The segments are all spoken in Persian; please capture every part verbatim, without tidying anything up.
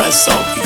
قصابی.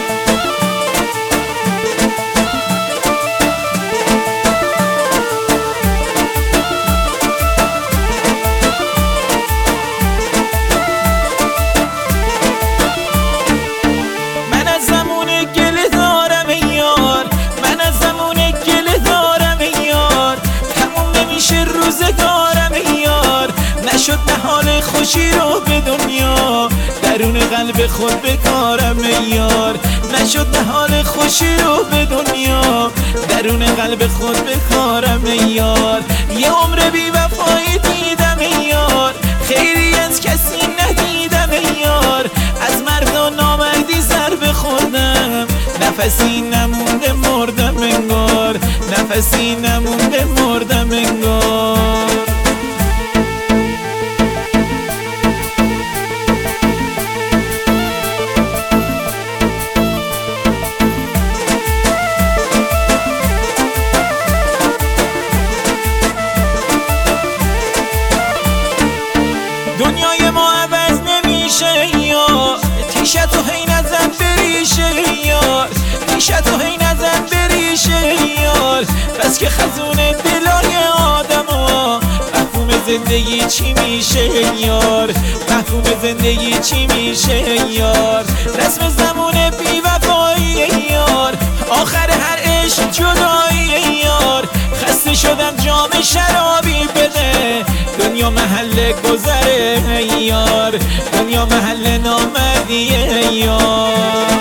من از زمون گله دارم ای یار، من از زمون گله دارم ای یار، تموم نمیشه روزگارم ای یار. نشد نهال خوشی رو به دنیا، درون قلب خود بکارم ای یار. نشد نهال خوشی رو به دنیا، درون قلب خود بکارم ای یار. یه عمر بی وفایی دیدم ای یار، خیری از کسی ندیدم ای یار. از مرد و نامردی سر بخوردم، نفسی نمونده مردم انگار، نفسی نمونده مردم انگار. دنیای ما عوض نمیشه یار، تیشت و هی نزن بریشه یار، تیشت و هی نزن بریشه یار. بس که خزون دلای آدم ها، مفهوم زندگی چی میشه یار، مفهوم زندگی چی میشه یار. رسم زمون بی وفایی یار، آخر هر عشق جدایی یار. خسته شدم جام شرابی بده، دنیا محل گذره یار، دنیا محل نامردیه یار.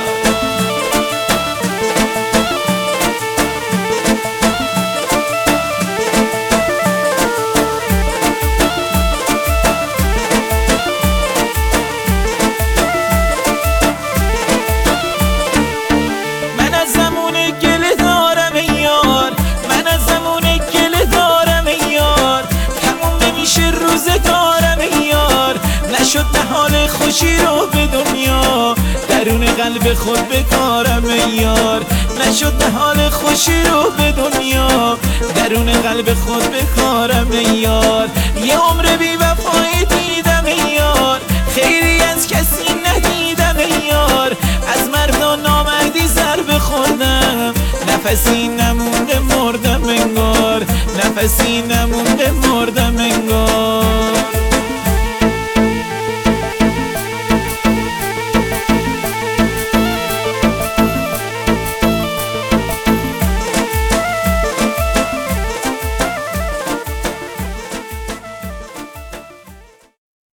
من از زمون گله دارم ای یار، من از زمون گله دارم ای یار، تموم نمیشه روزگارم ای یار. نشد نهال خوشی رو به دنیا، درون قلب خود بکارم ای یار. نشد نهال خوشی رو به دنیا، درون قلب خود بکارم ای یار. یه عمر بی وفایی دیدم ای یار، خیری از کسی ندیدم ای یار. از مرد و نامردی سر بخوردم، نفسی نمونده مردم انگار، نفسی نمونده